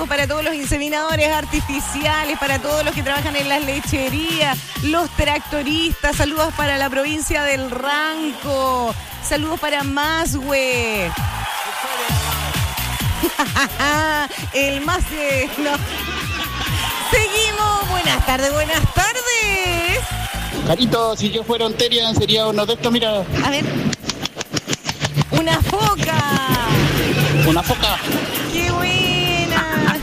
Saludos para todos los inseminadores artificiales, para todos los que trabajan en las lecherías, los tractoristas. Saludos para la provincia del Ranco. Saludos para Maswe. El más no. Seguimos. Buenas tardes, buenas tardes. Carito, si yo fuera Onterian sería uno de estos, mira. A ver. Una foca. Una foca. ¡Qué buena!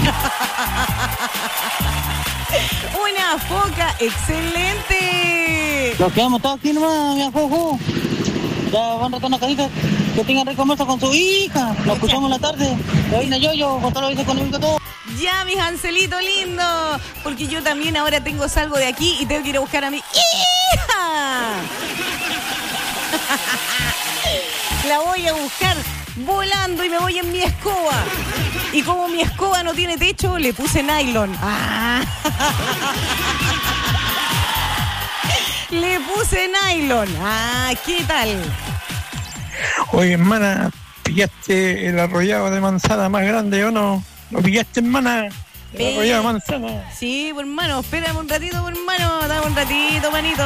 Una foca, excelente. Nos quedamos todos aquí nomás, mi ajojo. Ya van a rato una casita que tengan rico almuerzo con su hija. Nos escuchamos en la tarde. De Vaina Yoyo, con todo lo que dice económico todo. Ya, mis Ancelito lindo, porque yo también ahora salgo de aquí y tengo que ir a buscar a mi hija. La voy a buscar volando y me voy en mi escoba. Y como mi escoba no tiene techo, le puse nylon. Le puse nylon. ¿Qué tal? Oye, hermana, ¿pillaste el arrollado de manzana más grande o no? ¿Lo pillaste, hermana? El arrollado de manzana. Sí, pues, hermano, espérame un ratito, pues, hermano. Dame un ratito, manito.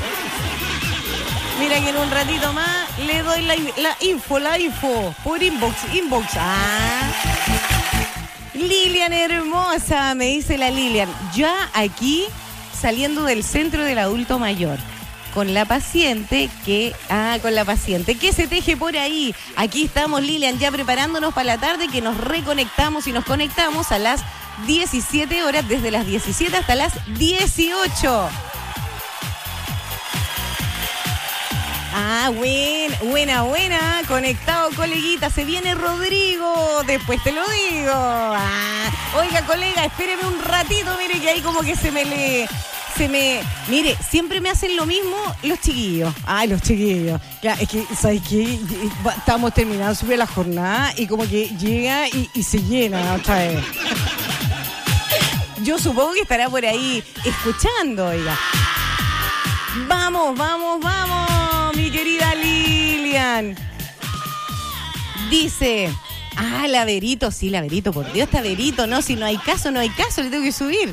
Mira que en un ratito más le doy la info por inbox. Lilian hermosa, me dice la Lilian. Ya aquí, saliendo del centro del adulto mayor. Con la paciente que se teje por ahí. Aquí estamos, Lilian, ya preparándonos para la tarde, que nos reconectamos y nos conectamos a las 17 horas, desde las 17 hasta las 18. Buena. Conectado, coleguita. Se viene Rodrigo. Después te lo digo. Oiga, colega, espéreme un ratito. Mire que ahí como que Mire, siempre me hacen lo mismo los chiquillos. Los chiquillos. Claro, es que, ¿sabes qué? Estamos terminando sobre la jornada y como que llega y se llena otra vez. Yo supongo que estará por ahí escuchando, oiga. Vamos, mi querida Lilian. Dice... Laverito, sí, Laverito, por Dios, Taverito, no, si no hay caso, le tengo que subir.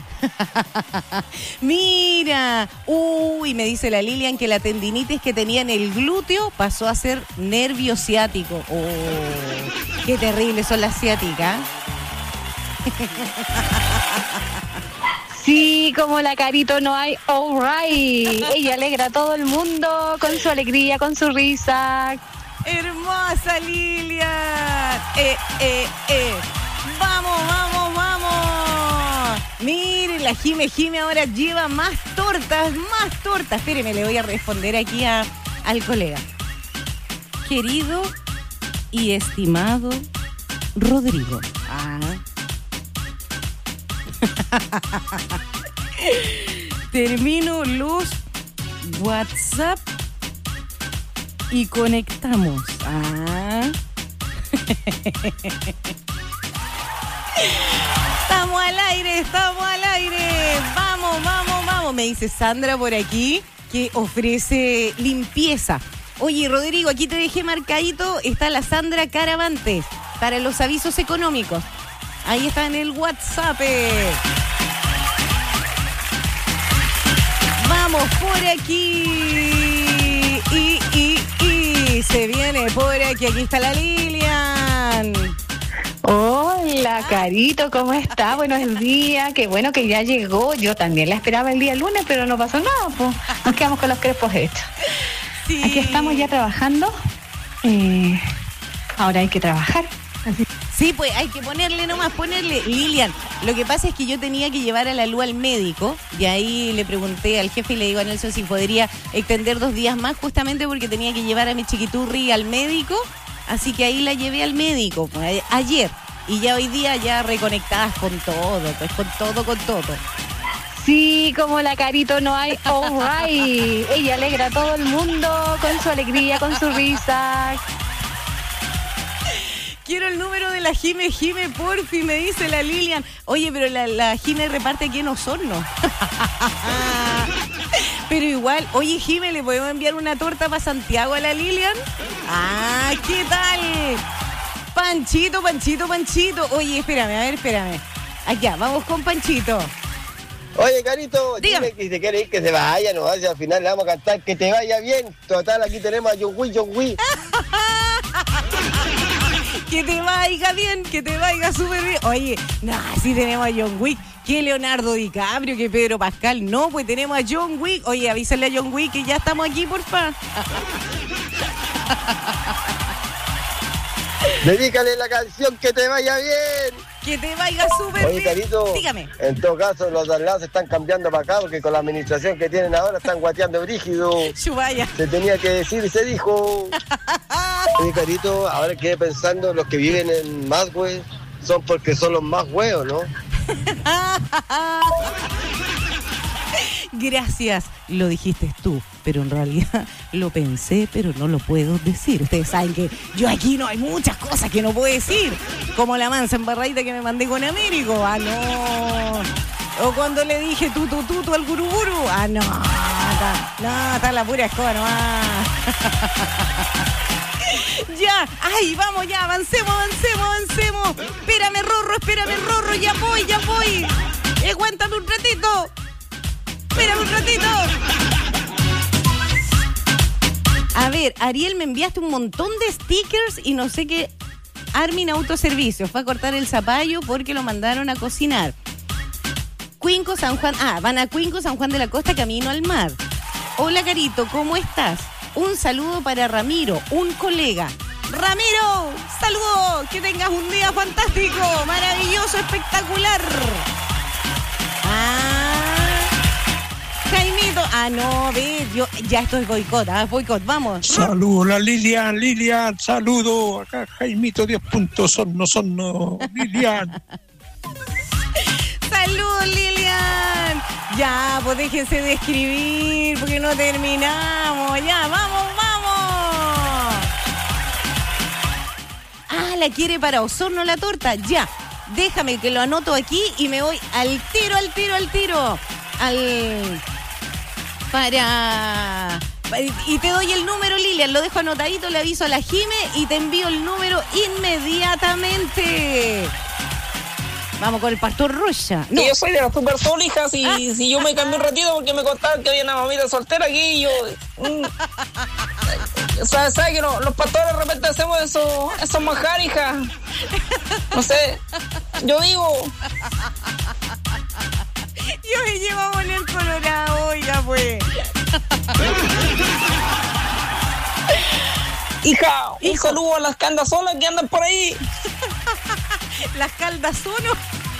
Mira, me dice la Lilian que la tendinitis que tenía en el glúteo pasó a ser nervio ciático. Qué terribles son las ciáticas. Sí, como la Carito no hay, alright. Ella alegra a todo el mundo con su alegría, con su risa. Hermosa Lilian. Vamos. Mire, la Jime ahora lleva más tortas. Espéreme, le voy a responder aquí al colega. Querido y estimado Rodrigo. Termino los WhatsApp y conectamos. Estamos al aire. Vamos. Me dice Sandra por aquí que ofrece limpieza. Oye, Rodrigo, aquí te dejé marcadito. Está la Sandra Caravantes para los avisos económicos. Ahí está en el WhatsApp. Vamos por aquí. Y se viene por aquí. Aquí está la Lilian. Hola, Carito, ¿cómo está? Buenos días. Qué bueno que ya llegó. Yo también la esperaba el día lunes, pero no pasó nada, pues. Nos quedamos con los crespos hechos. Sí. Aquí estamos ya trabajando. Ahora hay que trabajar. Así. Sí, pues hay que ponerle, Lilian. Lo que pasa es que yo tenía que llevar a la Lu al médico y ahí le pregunté al jefe y le digo a Nelson si podría extender 2 días más, justamente porque tenía que llevar a mi chiquiturri al médico. Así que ahí la llevé al médico ayer y ya hoy día ya reconectadas con todo, pues con todo. Sí, como la Carito no hay, alright. Ella alegra a todo el mundo con su alegría, con su risa. Quiero el número de la Jime, porfi, me dice la Lilian. Oye, pero la Jime reparte aquí en Osorno. Pero igual, oye, Jime, ¿le podemos enviar una torta para Santiago a la Lilian? ¿Qué tal? Panchito. Oye, espérame. Allá, vamos con Panchito. Oye, Carito, dígame. Dime que si te quiere ir que se vaya, no vaya, al final le vamos a cantar que te vaya bien. Total, aquí tenemos a John Wick. Que te vaya bien, que te vaya súper bien. Oye, sí tenemos a John Wick. Que Leonardo DiCaprio, que Pedro Pascal. No, pues tenemos a John Wick. Oye, avísale a John Wick que ya estamos aquí, porfa. Dedícale la canción que te vaya bien. Que te vaya súper bien. Oye, Carito, dígame. En todo caso, los de al lado se están cambiando para acá porque con la administración que tienen ahora están guateando brígido. Chubaya. Se tenía que decir y se dijo. Oye, Carito, ahora quedé pensando, los que viven en Maswell son porque son los más huevos, ¿no? Gracias, lo dijiste tú, pero en realidad lo pensé, pero no lo puedo decir. Ustedes saben que yo aquí no hay muchas cosas que no puedo decir, como la mansa embarradita que me mandé con Américo. No. O cuando le dije tutu al guruguru. No, está la pura escoba nomás. Ya, vamos, ya, avancemos. Espérame, Rorro, ya voy. Aguántame un ratito. Espérame un ratito. A ver, Ariel, me enviaste un montón de stickers y no sé qué. Armin Autoservicios fue a cortar el zapallo porque lo mandaron a cocinar. Cuinco, San Juan. Van a Cuinco, San Juan de la Costa, camino al mar. Hola, Carito, ¿cómo estás? Un saludo para Ramiro, un colega. Ramiro, saludos, que tengas un día fantástico, maravilloso, espectacular. Jaimito, no, ve, esto es boicot, vamos. Saludos, la Lilian, saludo. Acá Jaimito 10 puntos, sonno, Lilian. Saludos, Lilian. Ya, pues déjense de escribir, porque no terminamos. Ya, vamos. La quiere para Osorno la torta. Ya, déjame que lo anoto aquí y me voy al tiro. Y te doy el número, Lilian, lo dejo anotadito, le aviso a la Jime y te envío el número inmediatamente. Vamos con el pastor Rocha. No. Yo soy de las super solijas y si yo me cambié un ratito porque me contaban que había una mamita soltera aquí y yo... ¿Sabes que los pastores de repente hacemos esos manjar, hija? No sé, yo digo... Yo me llevo a poner colorado, oiga, pues. Hija, un saludo a las caldazonas que andan por ahí. Las caldazonas.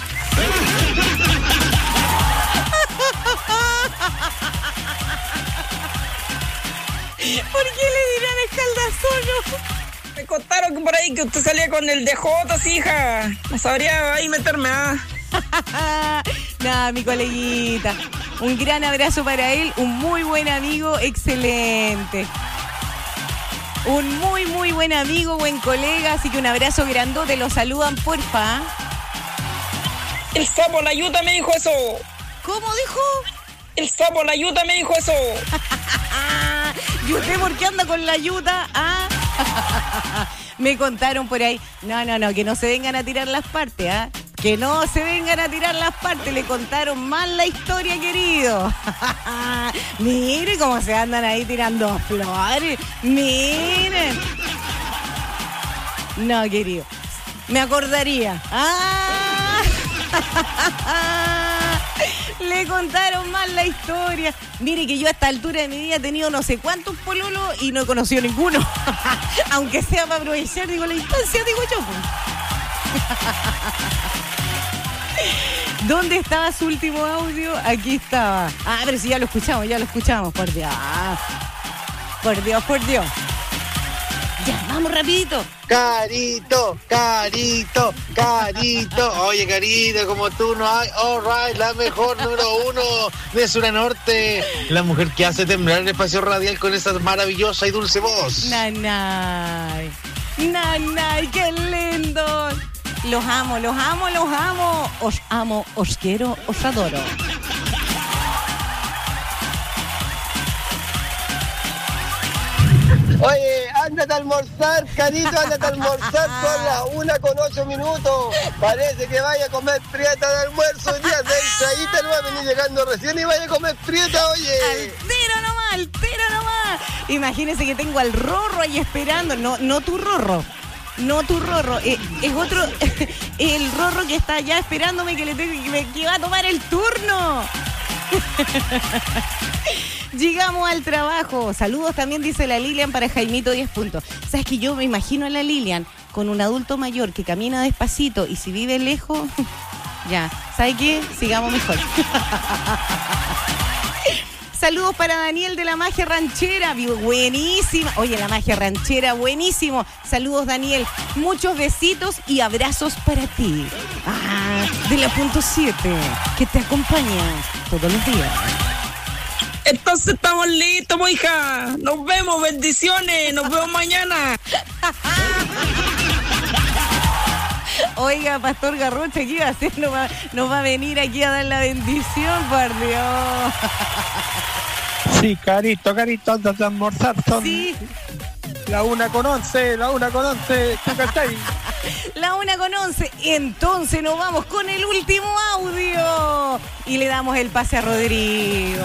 ¿Por qué le dirán escaldazono? Me contaron que por ahí que usted salía con el DJ, hija. No sabría ahí meterme, Nada, mi coleguita. Un gran abrazo para él, un muy buen amigo, excelente. Un muy, muy buen amigo, buen colega, así que un abrazo grandote, lo saludan, porfa. El sapo la yuta me dijo eso. ¿Cómo dijo? El sapo la yuta me dijo eso. ¿Y usted por qué anda con la yuta? Me contaron por ahí. No, que no se vengan a tirar las partes, Que no se vengan a tirar las partes. Le contaron mal la historia, querido. Mire cómo se andan ahí tirando flores. Miren. No, querido. Me acordaría. Le contaron mal la historia. Mire que yo a esta altura de mi vida he tenido no sé cuántos pololos y no he conocido ninguno. Aunque sea para aprovechar, la instancia, yo. ¿Dónde estaba su último audio? Aquí estaba. Pero sí, ya lo escuchamos, por Dios. Por Dios. Ya, vamos rapidito. Carito. Oye, Carito, como tú no hay. All right, la mejor número 1 de Sur a Norte. La mujer que hace temblar el espacio radial con esa maravillosa y dulce voz. Nanay, qué lindo. Los amo. Os amo, os quiero, os adoro. Oye, ándate a almorzar, Carito, ándate a almorzar, son las 1:08. Parece que vaya a comer prieta de almuerzo, día de entradita, no va a venir llegando recién y vaya a comer prieta, oye. Al tiro nomás. Imagínese que tengo al Rorro ahí esperando, no tu Rorro. No tu Rorro, es otro, el Rorro que está allá esperándome que va a tomar el turno. Llegamos al trabajo. Saludos también, dice la Lilian, para Jaimito 10 puntos. ¿Sabes que yo me imagino a la Lilian con un adulto mayor que camina despacito y si vive lejos, ya, ¿sabe qué? Sigamos mejor. Saludos para Daniel de la Magia Ranchera, buenísima. Oye, la Magia Ranchera, buenísimo. Saludos, Daniel. Muchos besitos y abrazos para ti. De la punto 7, que te acompaña todos los días. Entonces estamos listos, pues, hija. Nos vemos, bendiciones. Nos vemos mañana. Oiga, Pastor Garrocha, ¿qué iba a hacer? Nos va a venir aquí a dar la bendición, por Dios. Sí, Carito, ándate a almorzar, son sí. La 1:11, ¿tú cachai? La 1:11, entonces nos vamos con el último audio y le damos el pase a Rodrigo.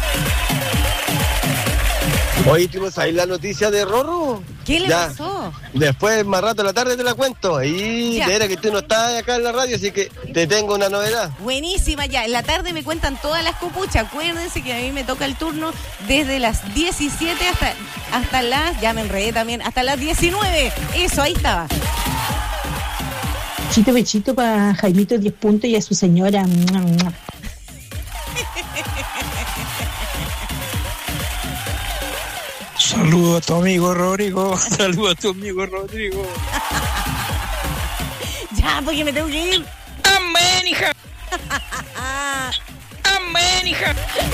Oye, ¿tuvimos ahí la noticia de Rorro? ¿Qué le pasó? Después, más rato de la tarde te la cuento. Ahí, de era que tú no estás acá en la radio, así que te tengo una novedad. Buenísima, ya. En la tarde me cuentan todas las copuchas. Acuérdense que a mí me toca el turno desde las 17 hasta las, ya me enredé también, hasta las 19. Eso, ahí estaba. Bechito para Jaimito 10 puntos y a su señora. Saludos a tu amigo Rodrigo. Ya, porque me tengo que ir. Amén, hija. Amén, hija.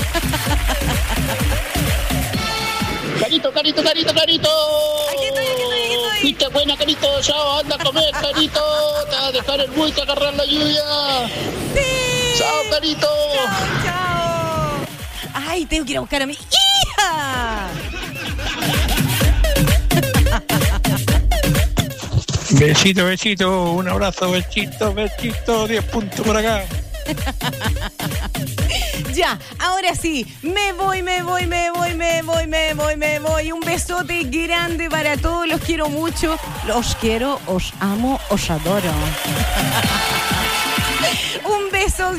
Carito. Aquí estoy. Fuiste buena, Carito. Chao, anda a comer, Carito. Te vas a dejar el bus y agarrar la lluvia. Sí. Chao, Carito. Chao. Ay, tengo que ir a buscar a mi hija. Besito, un abrazo, besito, 10 puntos por acá. Ya, ahora sí, me voy. Un besote grande para todos, los quiero mucho. Los quiero, os amo, os adoro. Un beso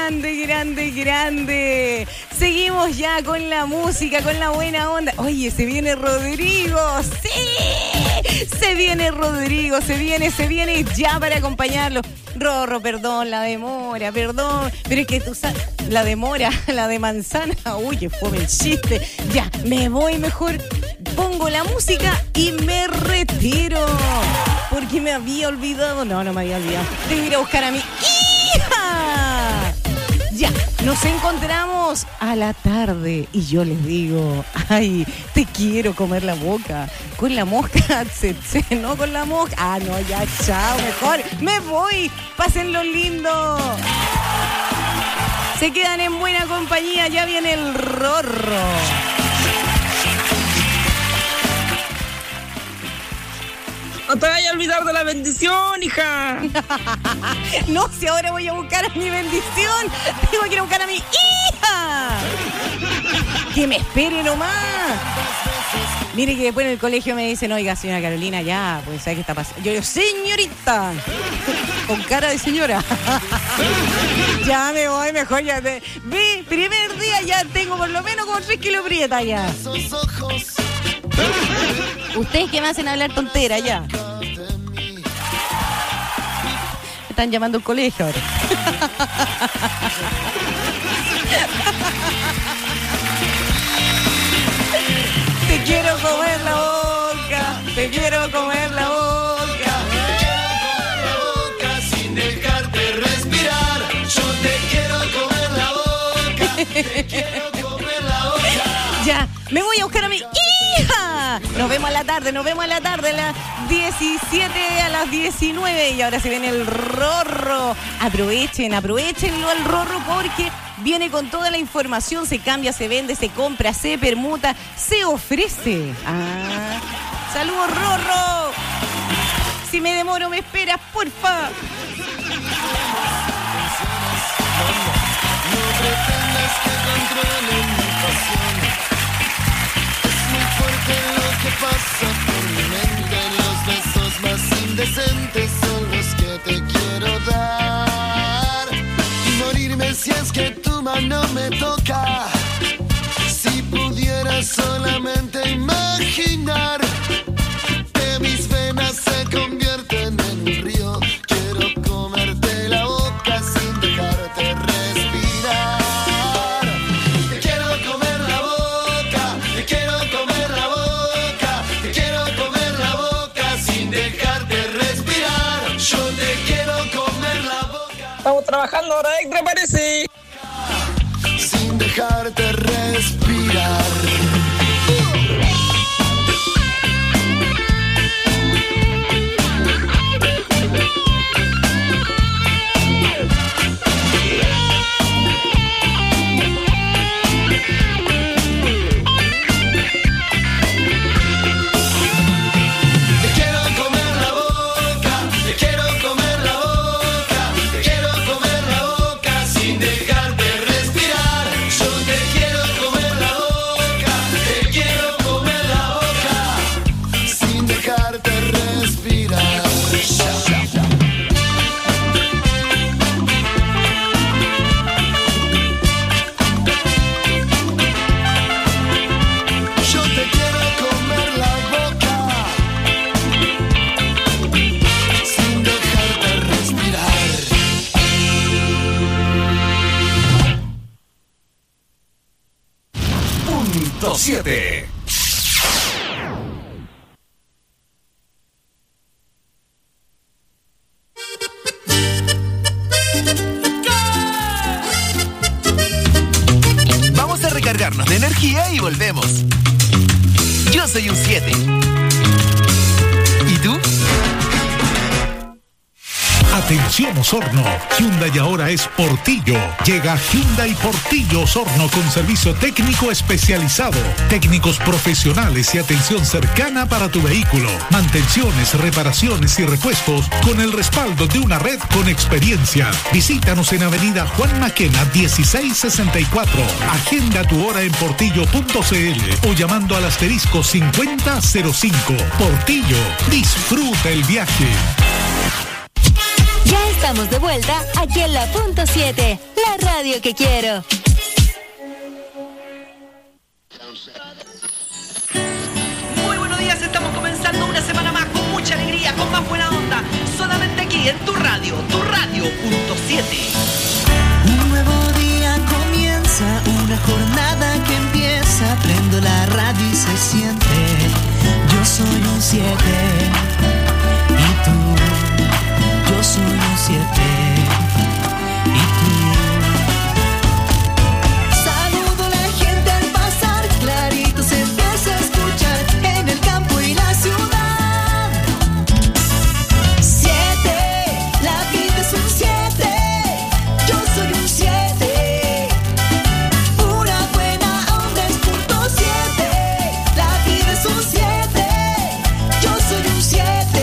grande. Seguimos ya con la música, con la buena onda. Oye, se viene Rodrigo, sí. Se viene Rodrigo, se viene ya para acompañarlo. Rorro, perdón, la demora, perdón. Pero es que tú sabes, la demora, la de manzana. Uy, que fue el chiste. Ya, me voy mejor. Pongo la música y me retiro. Porque me había olvidado. No me había olvidado. Tengo que ir a buscar a mi hija. Ya, nos encontramos a la tarde y yo les digo, ay, te quiero comer la boca. Con la mosca, no con la mosca. No, ya, chao, mejor. Me voy. Pásenlo lindo. Se quedan en buena compañía. Ya viene el Rorro. No te vayas a olvidar de la bendición, hija. No, si ahora voy a buscar a mi bendición, tengo que ir a buscar a mi hija. Que me espere nomás. Mire que después en el colegio me dicen, oiga, señora Carolina, ya, pues, ¿sabe qué está pasando? Yo digo, señorita, con cara de señora. Ya me voy, mejor ya. Vi, primer día ya tengo por lo menos como 3 kilos prieta ya. Ustedes que me hacen hablar tontera ya. Me están llamando al colegio ahora. Te quiero comer la boca. Te quiero comer la boca. Sin dejarte respirar. Yo te quiero comer la boca. Te quiero comer la boca. Ya, me voy a buscar a mi hija. Nos vemos a la tarde, a las 17 a las 19. Y ahora se viene el Rorro. Aprovechenlo al Rorro porque viene con toda la información. Se cambia, se vende, se compra, se permuta, se ofrece. Saludos, Rorro. Si me demoro, me esperas, porfa. No pretendas que controlen mi pasión. Es muy fuerte lo que pasa por mi mente. Los besos más indecentes son los que te quiero dar. Y morirme si es que tu mano me toca. Si pudiera solamente imaginar que mis venas se convierten en un río. Quiero comerte la boca sin dejarte respirar. Te quiero comer la boca, te quiero comer la boca, te quiero comer la boca sin dejarte respirar. Yo te quiero comer la boca. Estamos trabajando hora extra, parece. Sin dejarte respirar. .7. Vamos a recargarnos de energía y volvemos. Yo soy un 7. ¿Y tú? Atención Osorno, Hyundai ahora es Portillo. Llega Hyundai Portillo Osorno con servicio técnico especializado, técnicos profesionales y atención cercana para tu vehículo, mantenciones, reparaciones y repuestos con el respaldo de una red con experiencia. Visítanos en Avenida Juan Maquena 1664. Agenda tu hora en portillo.cl o llamando al asterisco 5005. Portillo, disfruta el viaje. Ya estamos de vuelta aquí en la .7, la radio que quiero. Muy buenos días, estamos comenzando una semana más con mucha alegría, con más buena onda, solamente aquí en tu radio .7. Un nuevo día comienza, una jornada que empieza, prendo la radio y se siente, yo soy un 7, y tú. Yo soy un 7 y tú. Saludo a la gente al pasar, clarito se empieza a escuchar en el campo y la ciudad. 7, la vida es un 7, yo soy un 7. Una buena onda es .7, la vida es un 7, yo soy un 7.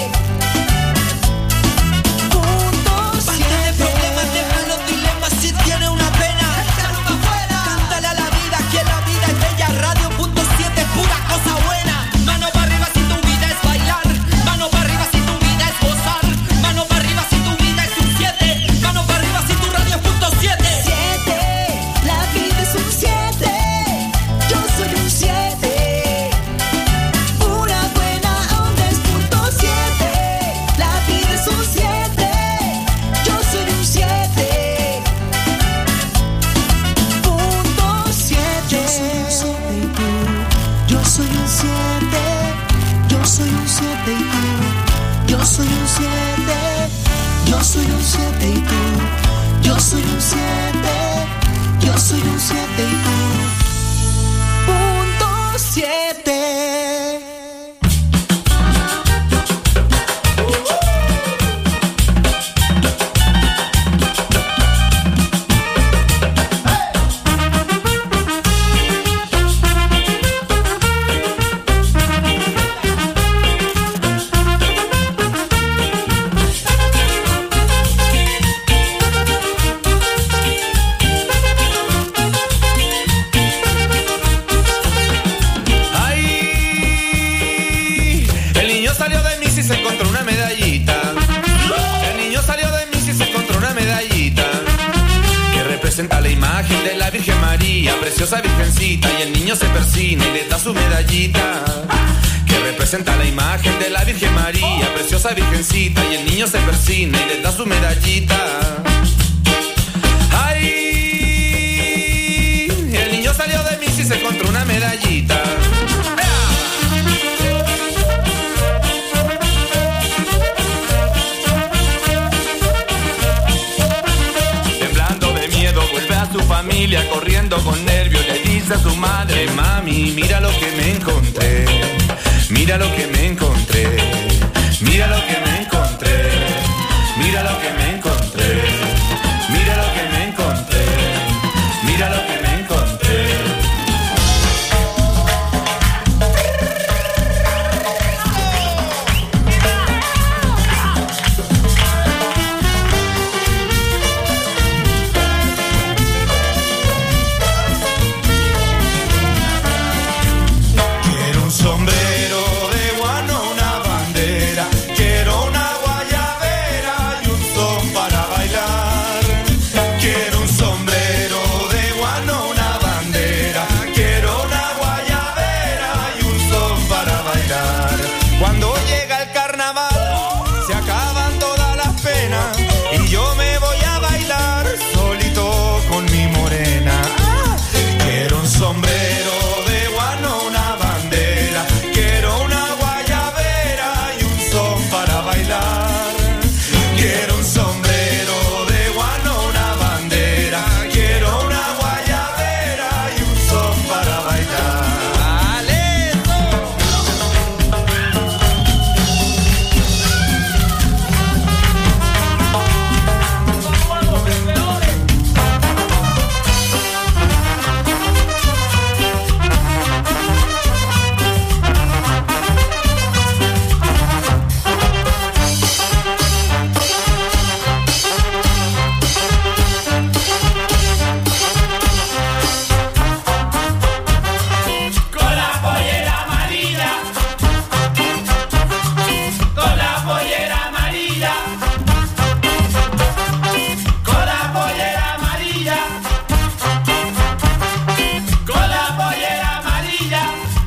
Yo soy un 7 y tú. Yo soy un 7. Yo soy un 7 y tú. .7. imagen de la Virgen María, preciosa virgencita, y el niño se persina y le da su medallita. Que representa la imagen de la Virgen María, preciosa virgencita, y el niño se persina y le da su medallita. ¡Ay! El niño salió de misa y se encontró una medallita. Temblando de miedo vuelve a su familia, corriendo con nervios le dice a su madre: mami, mira lo que me encontré. Mira lo que me encontré, mira lo que me encontré, mira lo que me encontré, mira lo que me encontré, mira lo que me encontré. Quiero un sombrero de guano, una bandera, quiero una guayabera y un son para bailar. Quiero un sombrero de guano, una bandera, quiero una guayabera y un son para bailar. Cuando llega el carnaval se acaban todas las penas y yo me voy a bailar solito con mi morena. Quiero un sombrero de guano, una bandera, quiero una guayabera y un son para bailar. Quiero un sombrero de guano, una bandera, quiero una guayabera y un son para bailar. Con la pollera amarilla, con la pollera amarilla, con la pollera amarilla, con la pollera amarilla.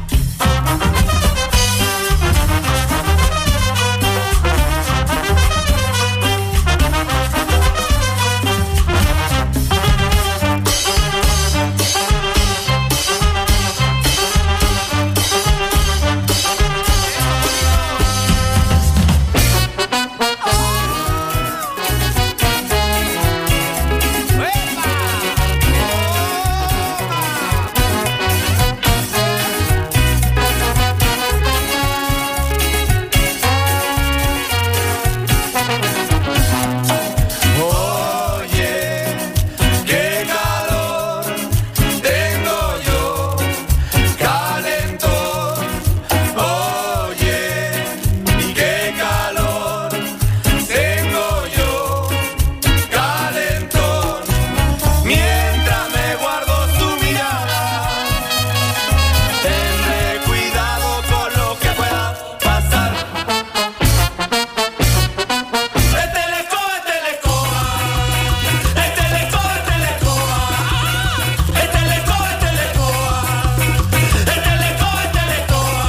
Oye, qué calor tengo yo, calentón. Oye, y qué calor tengo yo, calentón. Mientras me guardo su mirada, tendré cuidado con lo que pueda pasar. Este le escoba, este le escoba, este le escoba, este le escoba, este le escoba, este le escoba, este le escoba, este le escoba.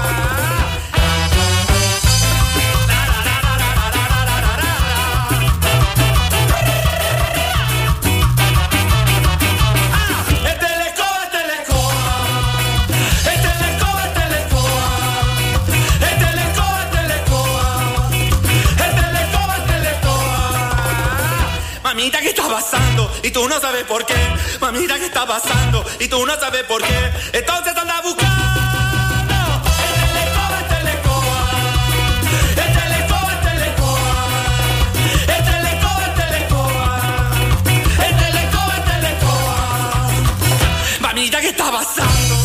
Este le escoba, este le escoba, este le escoba, este le escoba, este le escoba, este le escoba, este le escoba, este le escoba. Mamita, ¿qué está pasando? Y tú no sabes por qué. Mamita, ¿qué está pasando? Y tú no sabes por qué. Entonces anda buscando. Este le escoba, este le escoba, este le escoba, este le escoba, este le escoba, este le escoba, este le escoba, este le escoba. Mamita, ¿qué está pasando?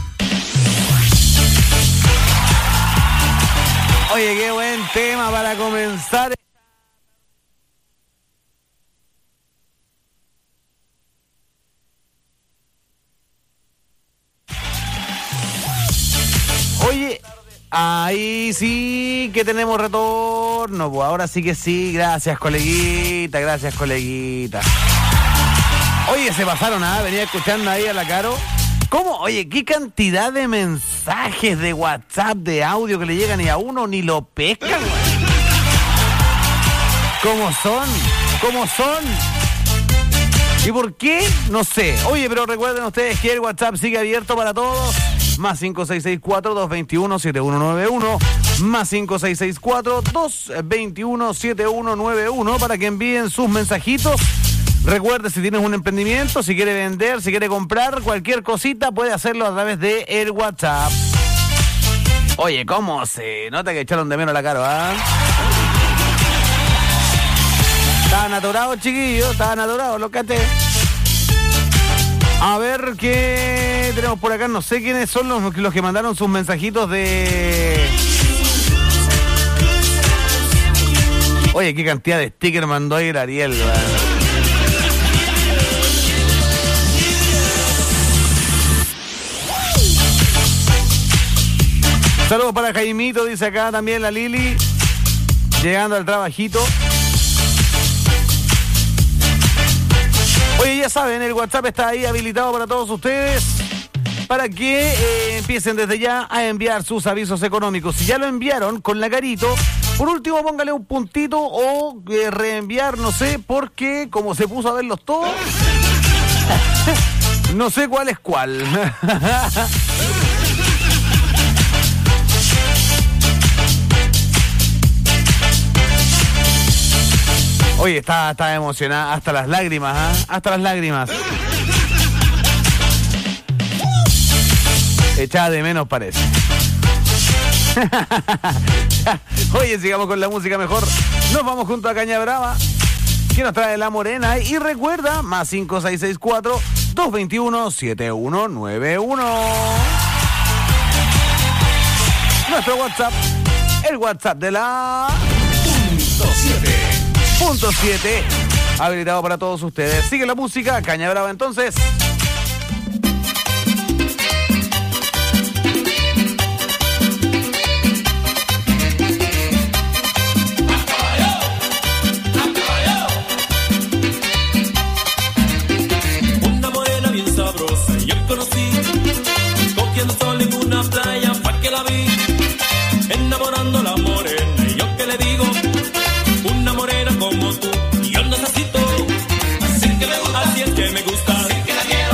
Oye, qué buen tema para comenzar. Oye, ahí sí que tenemos retorno, pues ahora sí que sí. Gracias, coleguita, gracias, coleguita. Oye, se pasaron, venía escuchando ahí a la Caro. ¿Cómo? Oye, qué cantidad de mensajes de WhatsApp, de audio que le llegan y a uno ni lo pescan, güey. ¿Cómo son? ¿Y por qué? No sé. Oye, pero recuerden ustedes que el WhatsApp sigue abierto para todos. Más 5664-221-7191. Más 5664-221-7191 para que envíen sus mensajitos. Recuerde, si tienes un emprendimiento, si quiere vender, si quiere comprar cualquier cosita, puede hacerlo a través de el WhatsApp. Oye, ¿cómo se nota que echaron de menos a la Caro, Estaban atorados, chiquillos, estaban atorados, los caté. A ver qué tenemos por acá. No sé quiénes son los que mandaron sus mensajitos de... Oye, qué cantidad de stickers mandó ahí el Ariel, ¿verdad? Saludos para Jaimito, dice acá también la Lili. Llegando al trabajito. Oye, ya saben, el WhatsApp está ahí habilitado para todos ustedes. Para que empiecen desde ya a enviar sus avisos económicos. Si ya lo enviaron con la Carito, por último póngale un puntito o reenviar, no sé, porque como se puso a verlos todos, no sé cuál es cuál. Oye, está emocionada hasta las lágrimas, hasta las lágrimas. Echada de menos parece. Oye, sigamos con la música mejor. Nos vamos junto a Caña Brava, que nos trae La Morena. Y recuerda, más 5664-221-7191. Nuestro WhatsApp, el WhatsApp de la... Punto 7, habilitado para todos ustedes. Sigue la música, Caña Brava entonces. Una morena bien sabrosa yo conocí, cogiendo sol en una playa fue que la vi, enamorando a la morena y yo que le digo, una morena como tú yo necesito, así que me gusta, así es que me gusta, así que la quiero.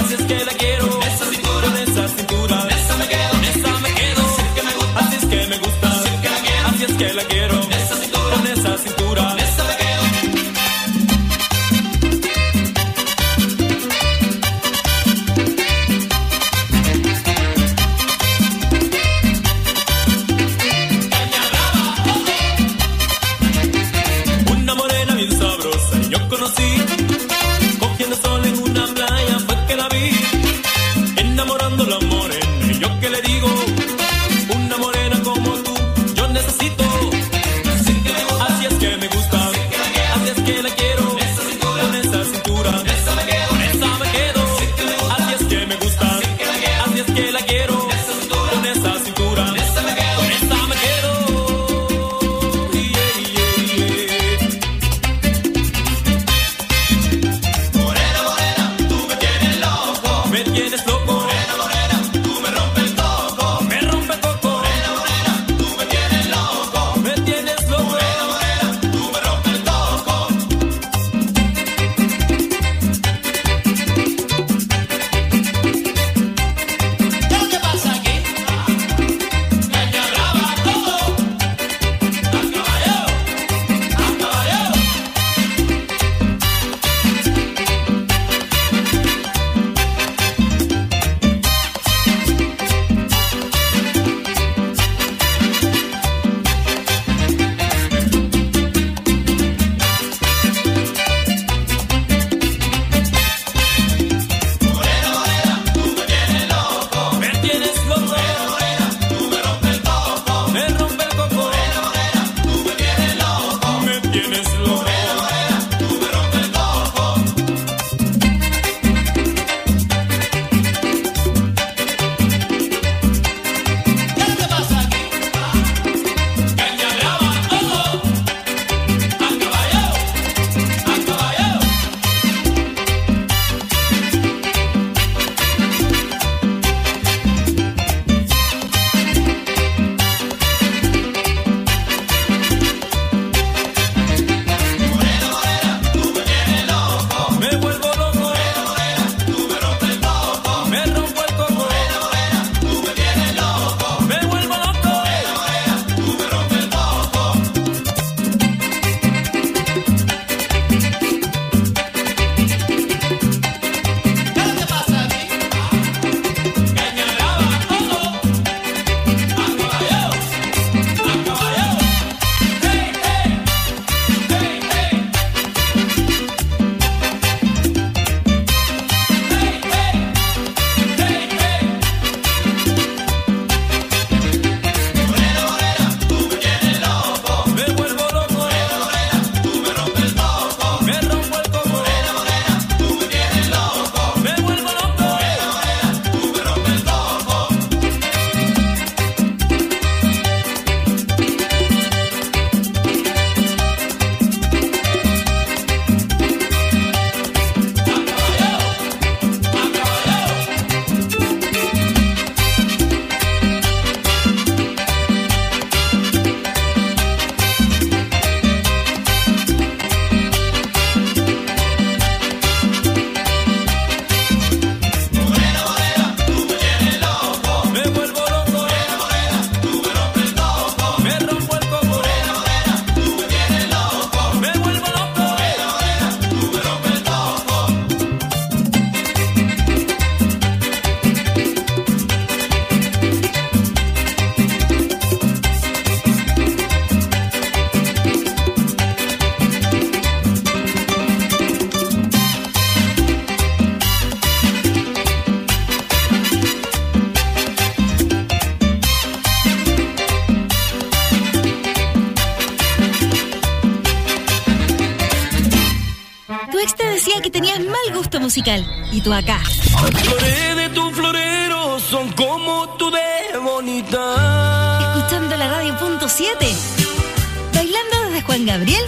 musical. Y tú acá. Las flores de tu florero son como tú de bonita. Escuchando la radio .7. Bailando desde Juan Gabriel.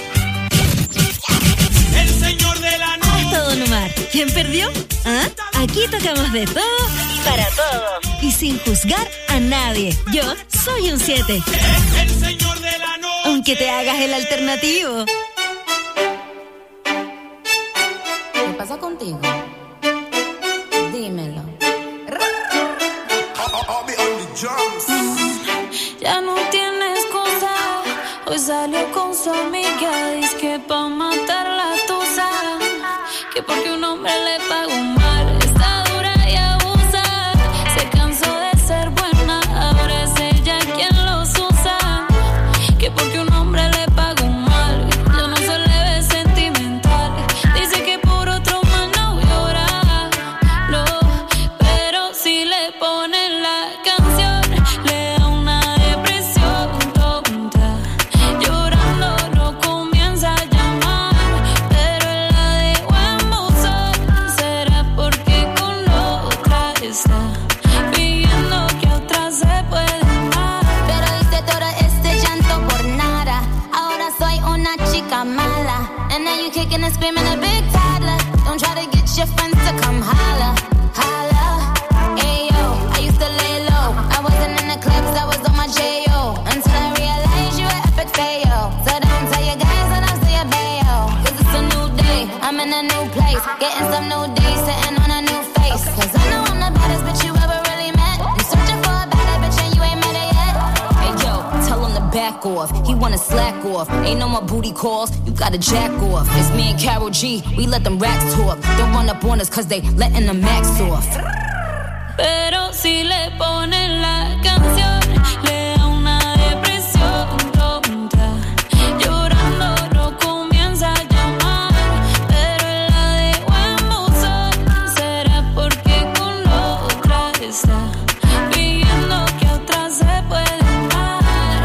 El señor de la noche. Hasta Don Omar. ¿Quién perdió? ¿Ah? Aquí tocamos de todo para todos. Y sin juzgar a nadie. Yo soy un 7. El señor de la noche. Aunque te hagas el alternativo. ¿Qué pasa contigo? Dímelo. Ya no tienes cosa. Hoy salió con su amiga. Dice que pa' matar la tusa. Que porque un hombre le pagó mal. Está dura y abusa. Se cansó de ser buena. Ahora es ella quien los usa. Que porque un hombre le pagó mal. Ya no se le ve sentimental. Dice que por otro más no llora. No, pero si le ponen la canción, le da una depresión tonta. Llorando no comienza a llamar, pero él la dejó en buzón. Será porque con otra está pidiendo que otra se puede amar. Pero hice todo este llanto por nada. Ahora soy una chica mala. And now you kicking and screaming a big toddler. Don't try to get your friends to come holla, holla. Ayo, I used to lay low. I wasn't in the clubs, I was on my J.O. Until I realized you were epic fail. So don't tell your guys that I'm still your bayo. Cause it's a new day, I'm in a new place. Getting some new days, sitting on a new face. Cause I know I'm the baddest bitch you ever really met. You searching for a better bitch and you ain't met her yet. Hey yo, tell him to back off. He wanna slack off. Ain't no more booty calls, you gotta jack off. It's me and Karol G, we let them racks talk. Don't run up on us cause they letting the max off. Pero si le ponen la canción, le da una depresión tonta. Llorando no comienza a llamar, pero él la dejó en buzón. Será porque con otra está pidiendo que otra se puede amar.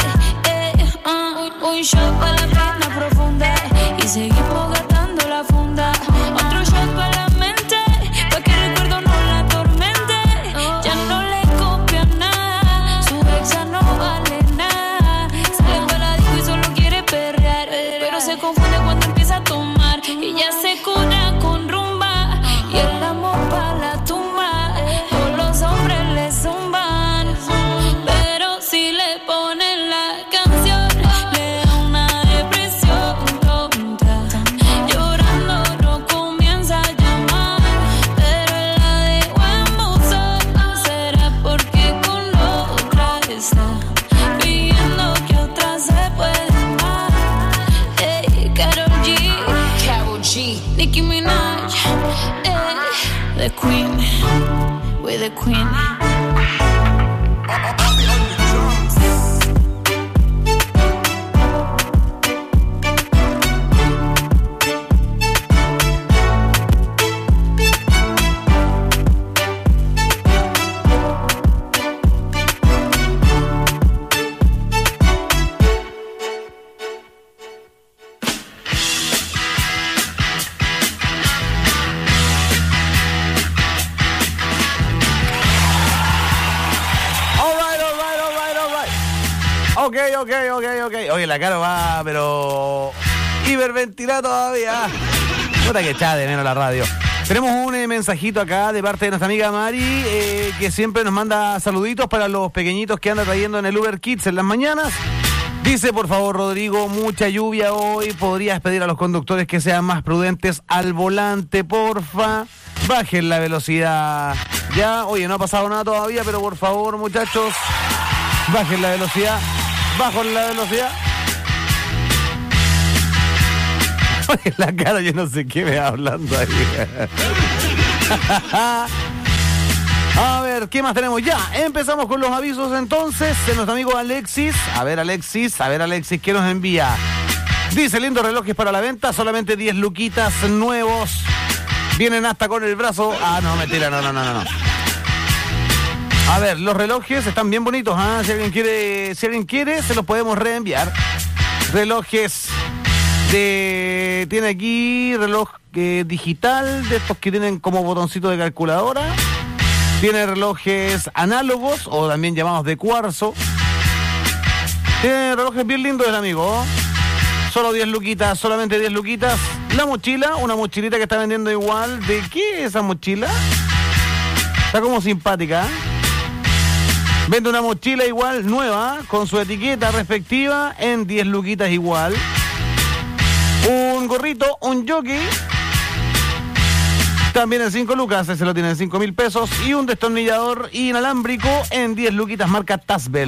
Un shot para la pena profunda y seguimos gastando la funda. Otro shot para la mente, pa' que el recuerdo no la atormente. Ya no le copia nada, su exa no vale nada. Sale para la disco y solo quiere perrear, pero se confunde cuando empieza a tomar. Ella se cura con rumba y el amor pa' la tumba. Todos los hombres le zumban, pero si le ponen la canción, le da una depresión tonta. Llorando no comienza a llamar, pero él la dejó en buzón. Será porque con otra está pidiendo que otra se puede amar. Hey, Karol G, Nicki Minaj, the queen, we're the queen. Ok. Oye, la cara va, pero hiperventilada todavía. Puta que echada de menos la radio. Tenemos un mensajito acá de parte de nuestra amiga Mari, que siempre nos manda saluditos para los pequeñitos que anda trayendo en el Uber Kids en las mañanas. Dice, por favor, Rodrigo, mucha lluvia hoy. ¿Podrías pedir a los conductores que sean más prudentes al volante, porfa? Bajen la velocidad. Ya, oye, no ha pasado nada todavía, pero por favor, muchachos, bajen la velocidad. Bajo la velocidad. Oye, la cara, yo no sé qué me va hablando ahí. A ver, ¿qué más tenemos? Ya, empezamos con los avisos entonces de nuestro amigo Alexis. A ver, Alexis, ¿qué nos envía? Dice, lindos relojes para la venta, solamente 10 luquitas nuevos. Vienen hasta con el brazo. Ah, no, mentira, no. A ver, los relojes están bien bonitos, ¿ah? Si alguien quiere, se los podemos reenviar. Relojes de tiene aquí reloj digital, de estos que tienen como botoncito de calculadora. Tiene relojes análogos, o también llamados de cuarzo. Tiene relojes bien lindos el amigo. Solo 10 luquitas, solamente 10 luquitas. La mochila, una mochilita que está vendiendo igual. ¿De qué es esa mochila? Está como simpática. Vende una mochila igual, nueva, con su etiqueta respectiva, en 10 luquitas igual. Un gorrito, un jockey, también en 5 lucas, ese lo tiene en 5.000 pesos. Y un destornillador inalámbrico en 10 luquitas, marca Tasbel.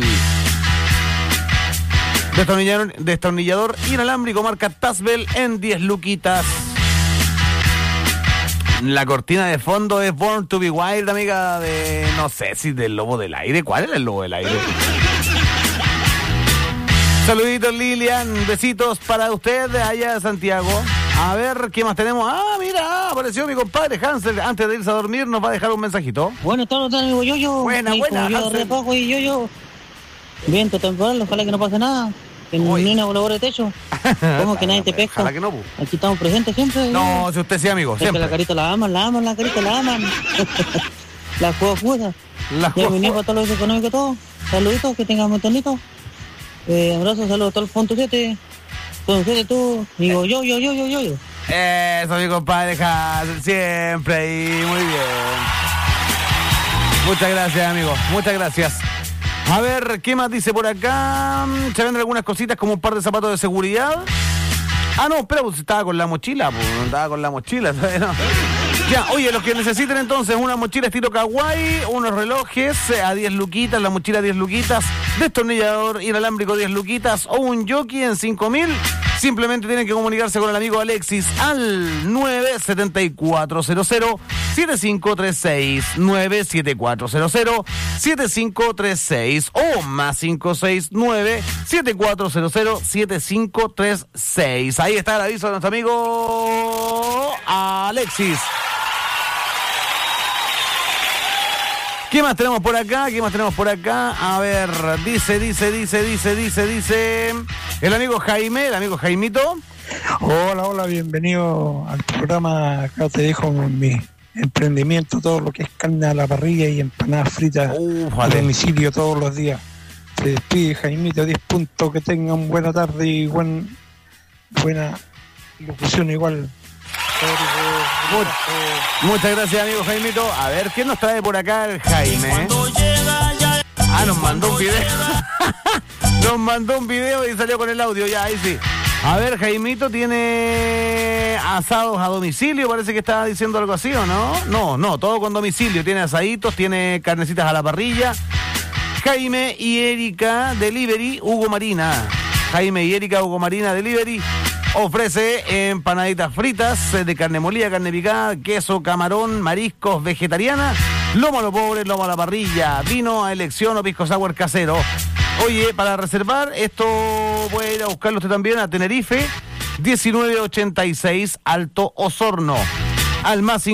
Destornillador inalámbrico, marca Tasbel, en 10 luquitas. La cortina de fondo es Born to be Wild, amiga, de... no sé si del Lobo del Aire. ¿Cuál es el Lobo del Aire? Saluditos, Lilian. Besitos para usted de allá de Santiago. A ver, ¿qué más tenemos? Ah, mira, apareció mi compadre Hansel. Antes de irse a dormir nos va a dejar un mensajito. Buenas tardes, amigo Yoyo. Buena, Yo de poco y Yoyo. Viento temporal, ojalá que no pase nada. Que ni una voladora de techo. ¿Cómo que nadie te pesca? Ojalá que no, Aquí estamos presentes siempre. No, si usted sí, amigo, es siempre. que la carita la aman, la carita la aman. La juego fuga. Ya venía para todos los económicos, todo. Saluditos, que tengan un tonito. Abrazos, saludos a todo el Fondo 7. Fondo 7 tú. Digo yo. Eso, mi compadre Hansel, siempre ahí, muy bien. Muchas gracias, amigo, muchas gracias. A ver, ¿qué más dice por acá? Se venden algunas cositas como un par de zapatos de seguridad. Ah, no, espera, pues estaba con la mochila, ¿sabes? No. Ya, oye, los que necesiten entonces una mochila estilo kawaii, unos relojes a 10 luquitas, la mochila 10 luquitas, destornillador inalámbrico 10 luquitas o un jockey en 5.000, simplemente tienen que comunicarse con el amigo Alexis al 97400-7536, 97400-7536 o más 569-7400-7536. Ahí está el aviso de nuestro amigo Alexis. ¿Qué más tenemos por acá? A ver, dice el amigo Jaime, el amigo Jaimito. Hola, bienvenido al programa. Acá te dejo mi emprendimiento, todo lo que es carne a la parrilla y empanadas fritas a domicilio todos los días. Se despide Jaimito, 10 puntos, que tengan buena tarde y buena locución igual. Muchas gracias, amigo Jaimito. A ver, ¿qué nos trae por acá el Jaime? Nos mandó un video. Nos mandó un video y salió con el audio, ya, ahí sí. A ver, Jaimito tiene asados a domicilio, parece que estaba diciendo algo así, ¿o no? No, todo con domicilio. Tiene asaditos, tiene carnecitas a la parrilla. Jaime y Erika Delivery, Hugo Marina. Jaime y Erika, Hugo Marina Delivery. Ofrece empanaditas fritas de carne molida, carne picada, queso, camarón, mariscos, vegetariana, lomo a lo pobre, lomo a la parrilla, vino a elección o pisco sour casero. Oye, para reservar, esto puede ir a buscarlo usted también a Tenerife, 1986, Alto Osorno. Al más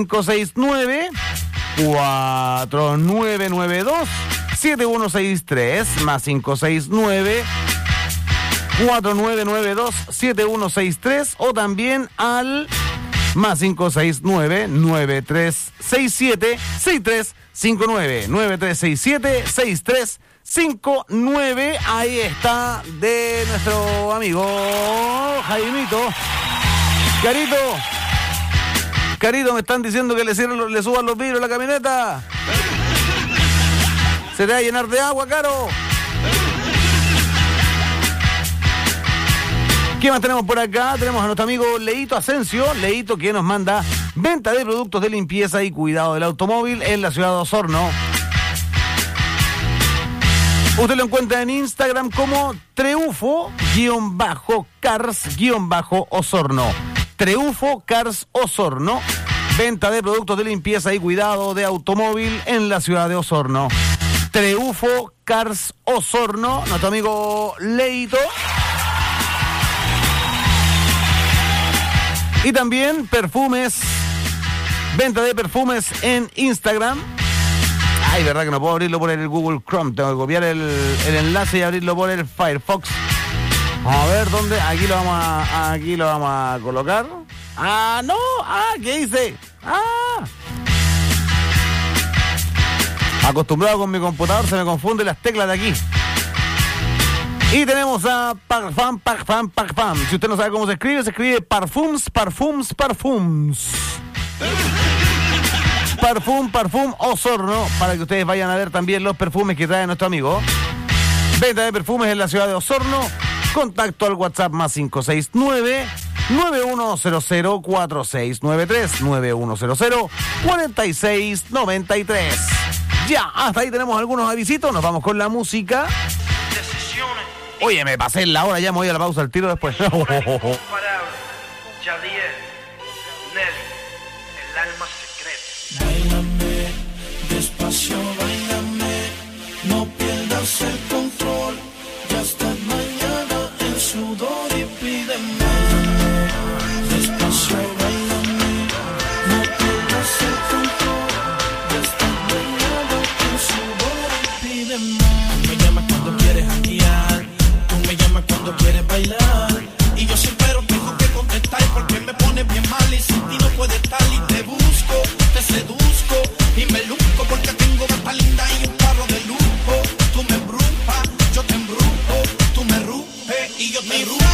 569-4992-7163, más 569-4992-7163 o también al más 569-9367-6359, 9367-6359. Ahí está, de nuestro amigo Jaimito. Carito, me están diciendo que le suban los vidrios a la camioneta. Se te va a llenar de agua, Caro. ¿Qué más tenemos por acá? Tenemos a nuestro amigo Leito Asensio. Leito, que nos manda venta de productos de limpieza y cuidado del automóvil en la ciudad de Osorno. Usted lo encuentra en Instagram como Treufo-Cars-Osorno. Treufo Cars Osorno. Venta de productos de limpieza y cuidado de automóvil en la ciudad de Osorno. Treufo Cars Osorno. Nuestro amigo Leito. Y también perfumes, venta de perfumes en Instagram. Ay, verdad que no puedo abrirlo por el Google Chrome. Tengo que copiar el enlace y abrirlo por el Firefox. A ver, ¿dónde? Aquí lo vamos a colocar. No. ¿Qué dice? Acostumbrado con mi computador, se me confunden las teclas de aquí. Y tenemos a Parfum. Si usted no sabe cómo se escribe Parfums. Parfum Osorno, para que ustedes vayan a ver también los perfumes que trae nuestro amigo. Venta de perfumes en la ciudad de Osorno. Contacto al WhatsApp más 569-9100-4693. 9100-4693. Ya, hasta ahí tenemos algunos avisitos. Nos vamos con la música. Decisiones. Oye, me pasé la hora, ya me voy a la pausa al tiro después. Yadiel, Nelly, el alma secreta. Báilame, despacio, báilame, no pierdas el control. Ya estás mañana en sudor y pídeme. Despacio, báilame, no pierdas el control. Ya estás mañana en sudor y pídeme. Tú me llamas cuando quieres hackear, tú me llamas cuando quieres bailar. Y yo siempre tengo que contestar porque me pone bien mal y sin ti no puede estar. Y te busco, te seduzco y me luzco porque tengo gata linda y un carro de lujo. Tú me embrujas, yo te embrujo, tú me rompes y yo te rujo.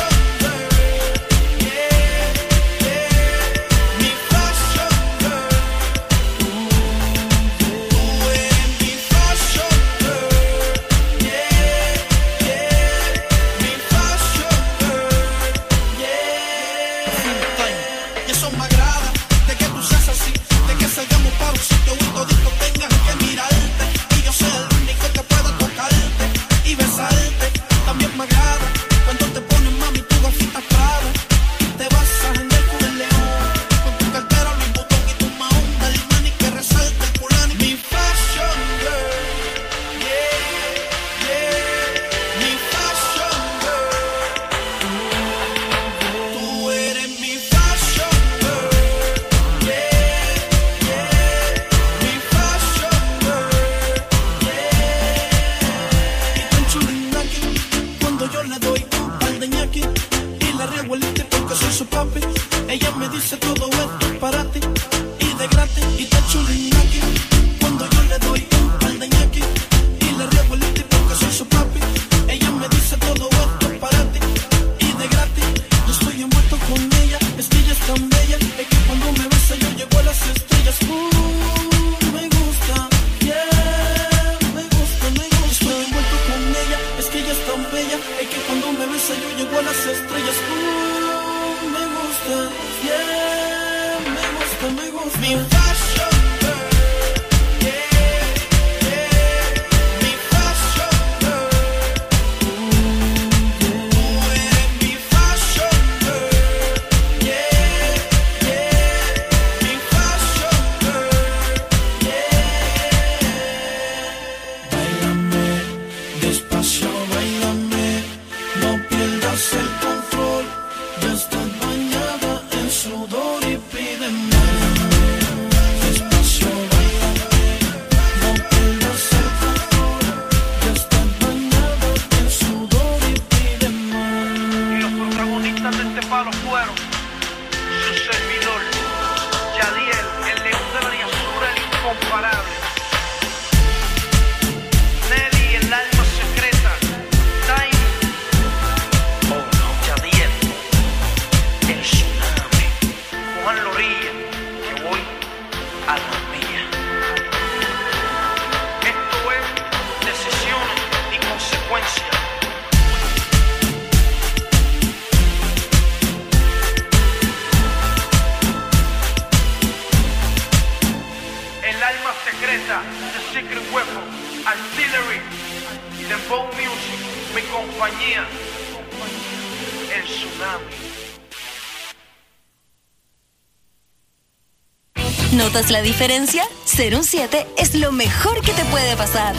¿Notas la diferencia? Ser un 7 es lo mejor que te puede pasar.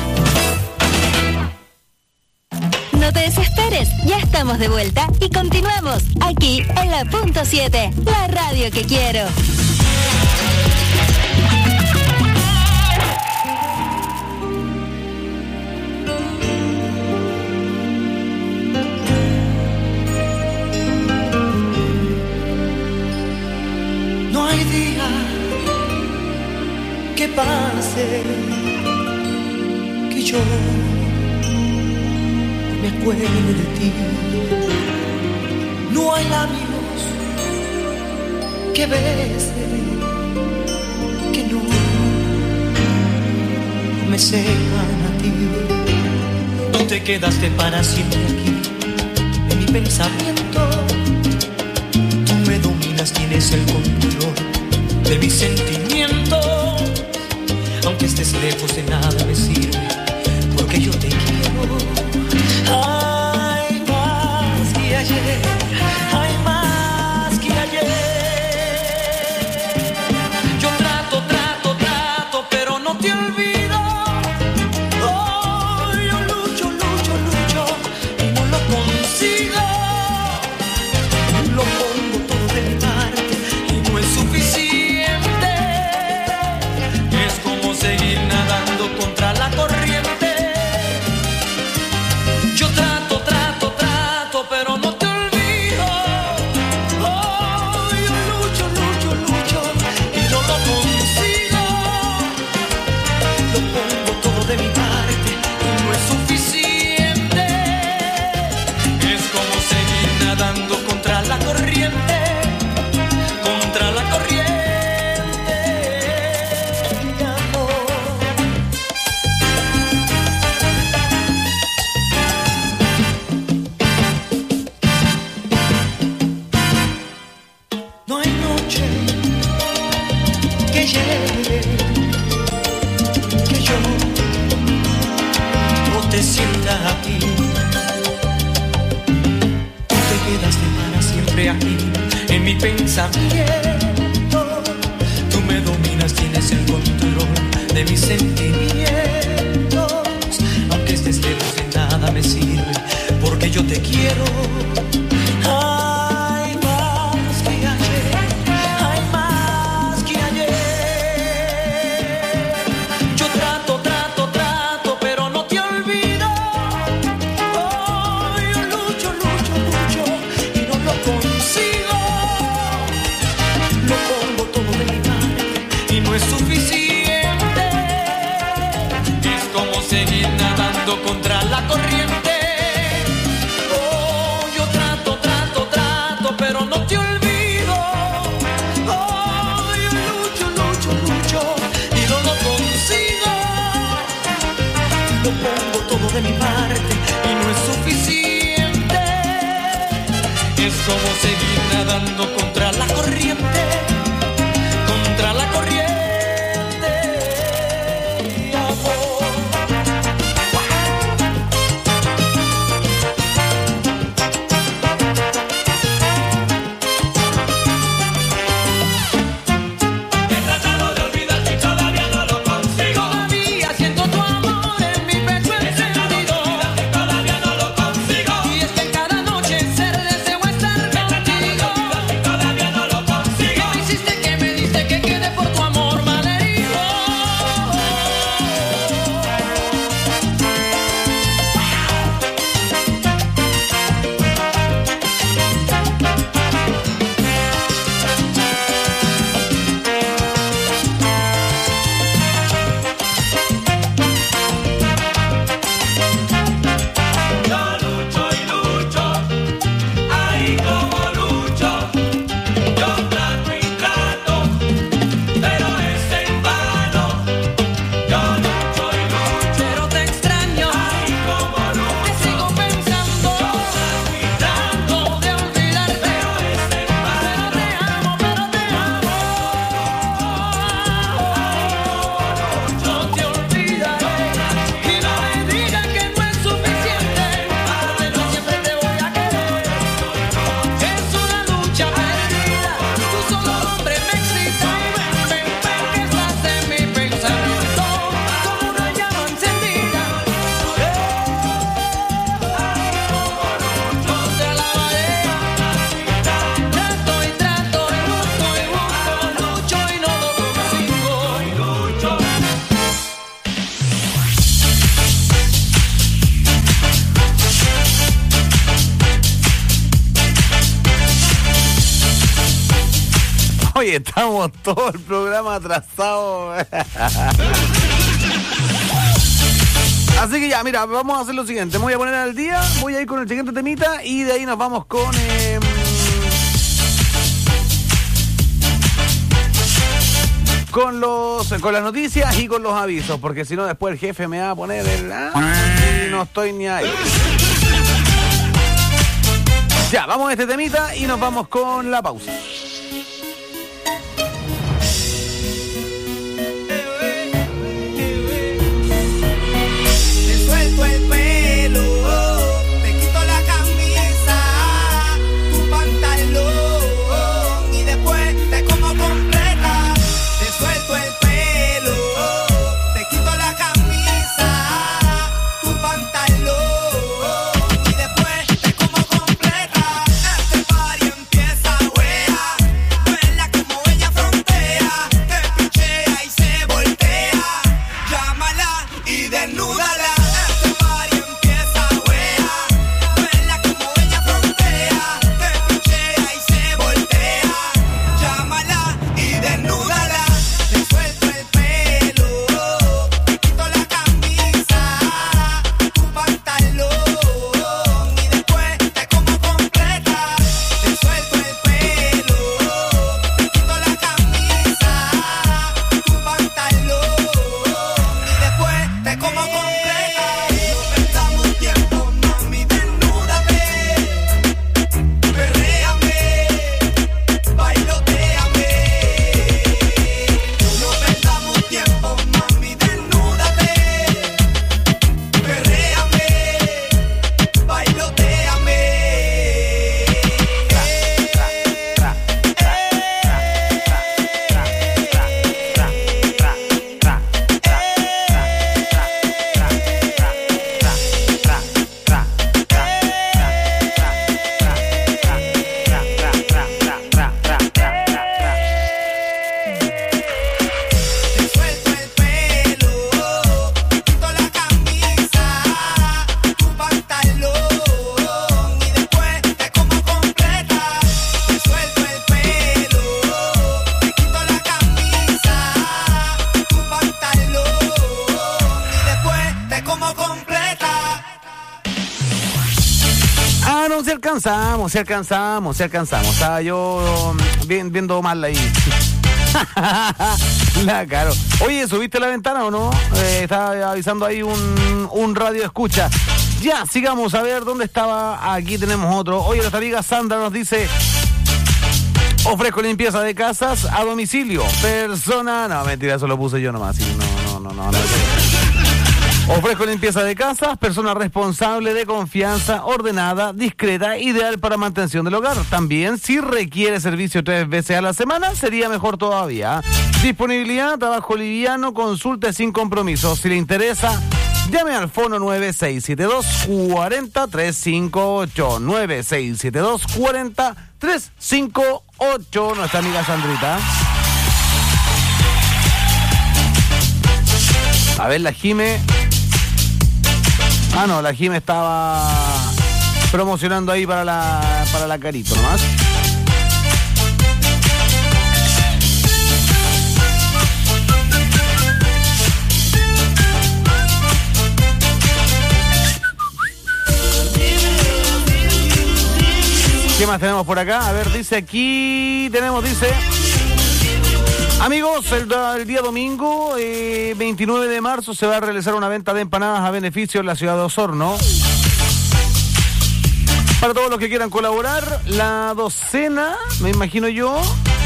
No te desesperes, ya estamos de vuelta y continuamos aquí en la Punto 7, la radio que quiero. pase, que yo no me acuerde de ti. No hay labios que besen, que no me sepan a ti. Tú te quedaste para siempre aquí, en mi pensamiento. Tú me dominas, tienes el control de mi sentimiento. Aunque estés lejos de nada me sirve, porque yo te quiero. Hay más que ayer, hay más que ayer. Yo trato, pero no te olvido. Oh, yo lucho y no lo consigo. Lo pongo todo de mi parte y no es suficiente. Es como seguir nadando contra la corriente. Yo trato, pero no te olvido. Oh, yo lucho y no lo consigo. Lo pongo todo de mi parte y no es suficiente. Es como seguir nadando contra la corriente, contra la corriente, amor. No hay noche que llegue, que yo no te sienta aquí. Tú te quedaste para siempre aquí, en mi pensamiento. Tú me dominas, tienes el control de mis sentimientos. Aunque estés lejos de nada me sirve, porque yo te quiero. Hay más que ayer, hay más que ayer. Yo trato, pero no te olvido. Oh, yo lucho y no lo consigo. Lo pongo todo de mi parte y no es suficiente. Es como seguir nadando contra la corriente. Oh, yo trato, pero no te olvido. Oh, yo lucho y no lo consigo. Lo pongo todo de mi parte y no es suficiente. Es como seguir nadando contra la corriente, contra la corriente, amor. He tratado de olvidarte y todavía no lo consigo. Todavía siento tu amor en mi pecho encendido. Todavía no lo consigo. Y es que cada noche ser deseo estar contigo. Todavía Oye, estamos todo el programa atrasados. Así que ya, mira, vamos a hacer lo siguiente. Me voy a poner al día, voy a ir con el siguiente temita y de ahí nos vamos con las noticias y con los avisos, porque si no después el jefe me va a poner y no estoy ni ahí. Ya, vamos a este temita y nos vamos con la pausa. Te suelto el pelo, te quito la camisa, tu pantalón y después te como completa. Te suelto el pelo, te quito la camisa, tu pantalón y después te como completa. Este party empieza a huear, duela como ella frontea, te pichea y se voltea. Llámala y desnúdala. Este party empieza a huear, duela como ella frontea, te pichea y se voltea. Llámala y desnúdala. Te suelto el pelo, te quito la camisa, tu pantalón y después te como completa. Te suelto el pelo, te quito la camisa, tu pantalón y después te como completa. No perdamos tiempo, mami, desnúdate, perréame, bailotéame. No perdamos tiempo, mami, desnúdate, perréame, bailotéame. Te suelto el pelo, te quito la camisa, tu pantalón y después te como completa. Te suelto el pelo, te quito la camisa, tu pantalón y después te como completa. Ah, no, si alcanzamos. Estaba yo viendo mal ahí. La caro. Oye, ¿subiste la ventana o no? Estaba avisando ahí un radio escucha. Ya, sigamos a ver dónde estaba. Aquí tenemos otro. Oye, nuestra amiga Sandra nos dice: ofrezco limpieza de casas a domicilio. Persona... No, mentira, eso lo puse yo nomás. Sí, no. Ofrezco limpieza de casas, persona responsable, de confianza, ordenada, discreta, ideal para mantención del hogar. También, si requiere servicio 3 veces a la semana, sería mejor todavía. Disponibilidad, trabajo liviano, consulta sin compromiso. Si le interesa, llame al fono 9672-40358. 9672-40358. Nuestra amiga Sandrita. A ver, la Jime. Ah, no, la Jime estaba promocionando ahí para la Carito nomás. ¿Qué más tenemos por acá? A ver, dice aquí, dice... Amigos, el día domingo, 29 de marzo, se va a realizar una venta de empanadas a beneficio en la ciudad de Osorno. Para todos los que quieran colaborar, la docena, me imagino yo.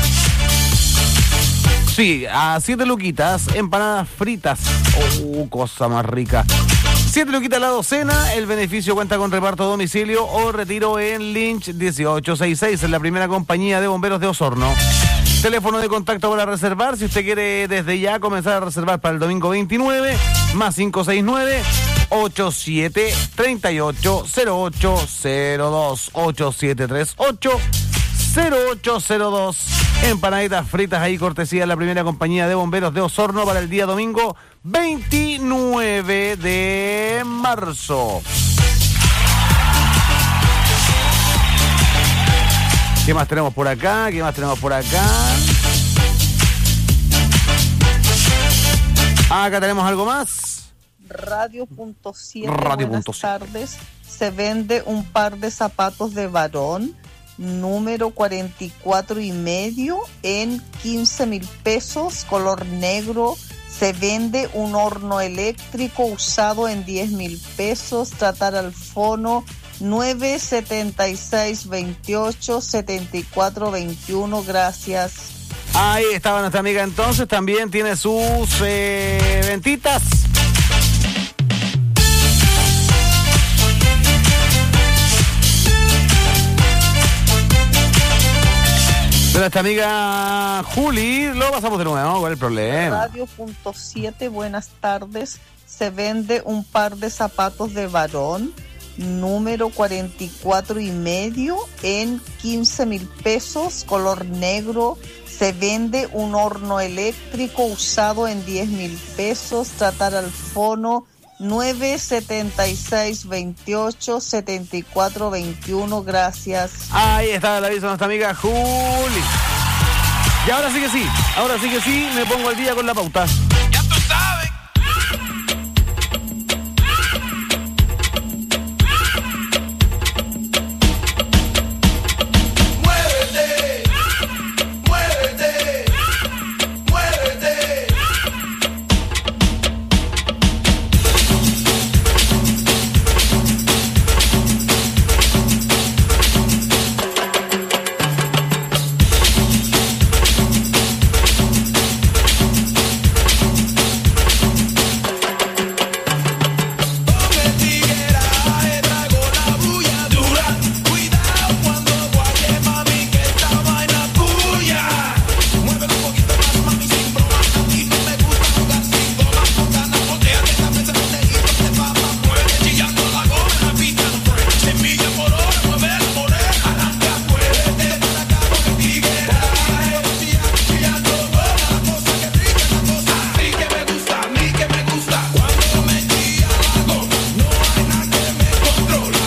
Sí, a 7 luquitas, empanadas fritas. Oh, cosa más rica. 7 luquitas la docena, el beneficio cuenta con reparto a domicilio o retiro en Lynch 1866, en la primera compañía de bomberos de Osorno. Teléfono de contacto para reservar, si usted quiere desde ya comenzar a reservar para el domingo 29, más 569-8738-0802, 8738-0802. Empanaditas fritas ahí, cortesía de la primera compañía de bomberos de Osorno para el día domingo 29 de marzo. ¿Qué más tenemos por acá? Acá tenemos algo más. Radio.7, Radio. buenas tardes. Se vende un par de zapatos de varón, número 44,5 en 15,000 pesos, color negro. Se vende un horno eléctrico usado en 10,000 pesos. Tratar al fono 976287421. Gracias. Ahí estaba nuestra amiga entonces. También tiene sus ventitas. Pero esta amiga Juli, lo pasamos de nuevo, ¿cuál es el problema? Radio.7, buenas tardes. Se vende un par de zapatos de varón, número 44,5 en 15,000 pesos, color negro. Se vende un horno eléctrico usado en 10,000 pesos. Tratar al fono 976287421. Gracias. Ahí está el aviso de nuestra amiga Juli. Y ahora sí que sí, me pongo al día con la pauta.